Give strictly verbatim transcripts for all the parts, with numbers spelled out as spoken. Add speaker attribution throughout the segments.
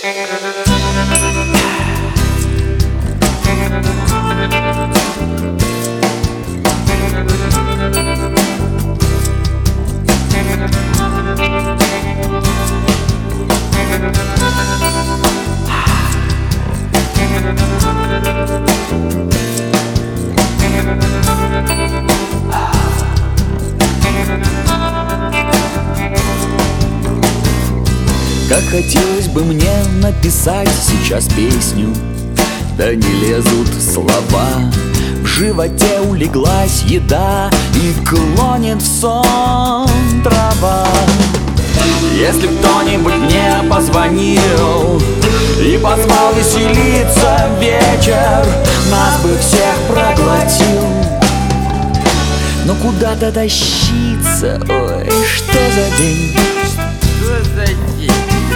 Speaker 1: Как хотелось бы мне написать сейчас песню, да не лезут слова. В животе улеглась еда и клонит в сон трава. Если кто-нибудь мне позвонил и позвал веселиться в вечер, нас бы всех проглотил. Но куда-то тащиться, ой, что за день?
Speaker 2: Что за день?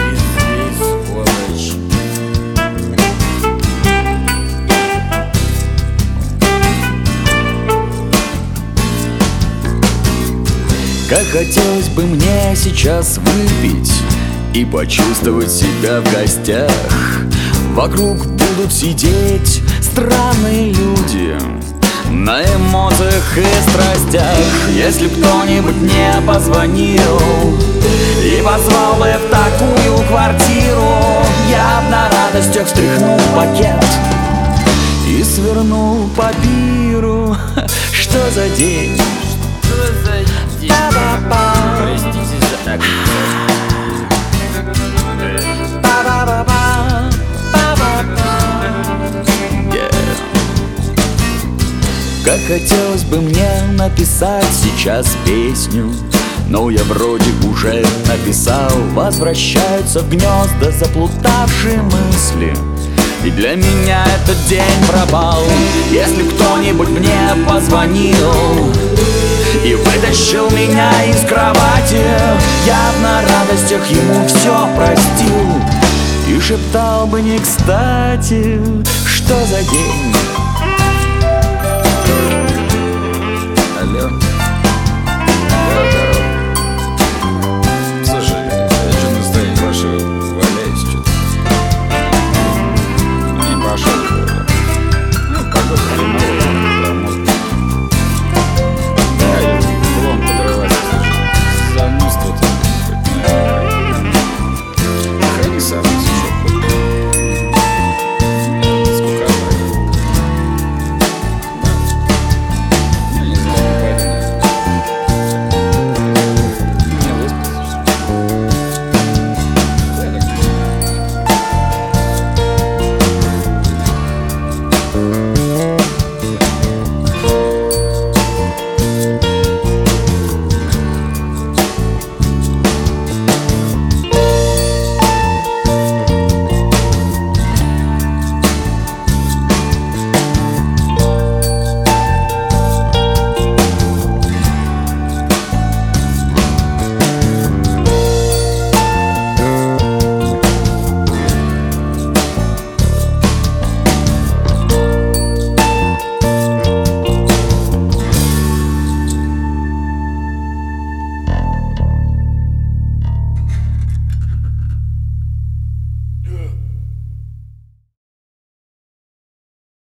Speaker 1: Как хотелось бы мне сейчас выпить и почувствовать себя в гостях. Вокруг будут сидеть странные люди на эмоциях и страстях. Если б кто-нибудь мне позвонил и позвал бы в такую квартиру, я б на радостях встряхнул пакет и свернул по пиру. Что за день?
Speaker 2: Что за день? Простите за так.
Speaker 1: Как хотелось бы мне написать сейчас песню, но я вроде уже написал. Возвращаются в гнезда заплутавшие мысли, и для меня этот день пропал. Если кто-нибудь мне позвонил и вытащил меня из кровати, я б на радостях ему все простил и шептал бы не кстати, что за день.
Speaker 2: Алло.